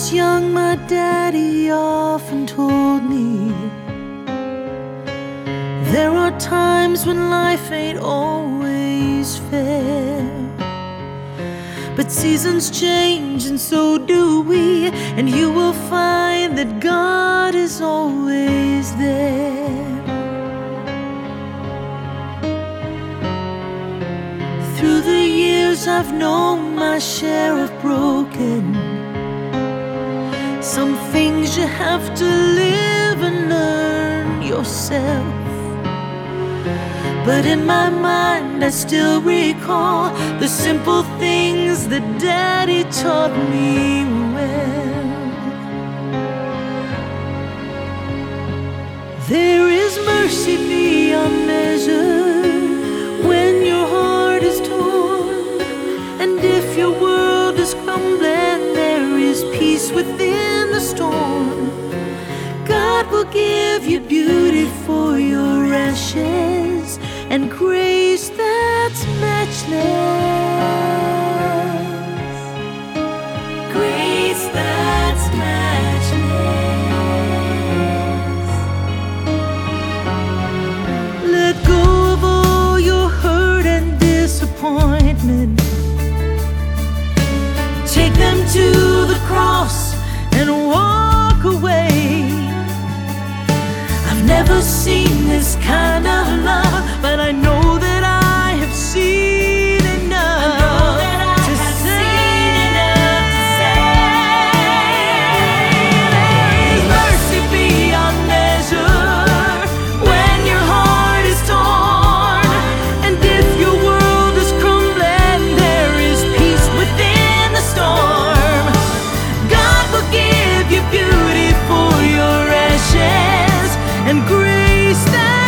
was young, my daddy often told me there are times when life ain't always fair, but seasons change and so do we, and you will find that God is always there. Through the years I've known my share of broken. Some things you have to live and learn yourself, but in my mind I still recall the simple things that Daddy taught me well. There is mercy beyond measure when your heart is torn, and if your world is crumbling, there is peace within the storm. God will give you beauty for your ashes and grace that's matchless. Grace that's matchless. Let go of all your hurt and disappointment. Take them to the cross and walk away. I've never seen this kind of love, but I know that I have seen enough to say there's mercy beyond measure when your heart is torn, and if your world is crumbling, there is peace within the storm. God will give you beauty for your ashes and grace that